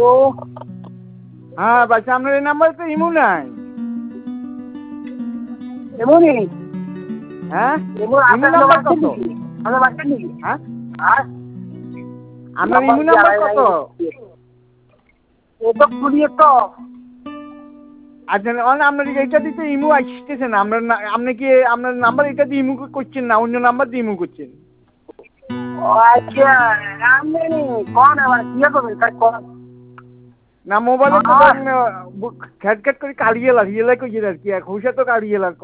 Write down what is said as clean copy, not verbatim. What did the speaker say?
হ্যাঁ বাচ্চা আপনার এই নাম্বারে তো ইমু নাই। এমনই হ্যাঁ ইমু ইমু আপনার নাম্বার বাচ্চা কত? নাকি? আমার বাচ্চা নাকি? হ্যাঁ আর আপনার ইমু নাম্বার কত? এ তো খুলিয়ে তো আচ্ছা আপনার এইটা দিতে ইমু আসতেছে না। আপনি কি আপনার নাম্বার এটা দিয়ে ইমু করছেন না অন্য নাম্বার দিয়ে ইমু করছেন? আচ্ছা আমি কোন আবার কি করবেন তাই কোন না মোবাইলে তো খেট খেট করে কাড়িয়ে লাগ ইয়ে লাগে আর কি এক হুসে তো কাড়িয়ে লাগ